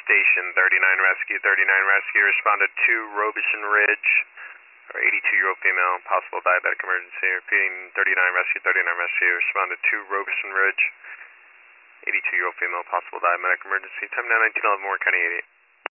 Station 39 Rescue, 39 Rescue, responded to Robeson Ridge, or 82-year-old female, possible diabetic emergency. Repeating 39 Rescue, 39 Rescue, responded to Robeson Ridge, 82-year-old female, possible diabetic emergency. Time now 1911, Warren County 88.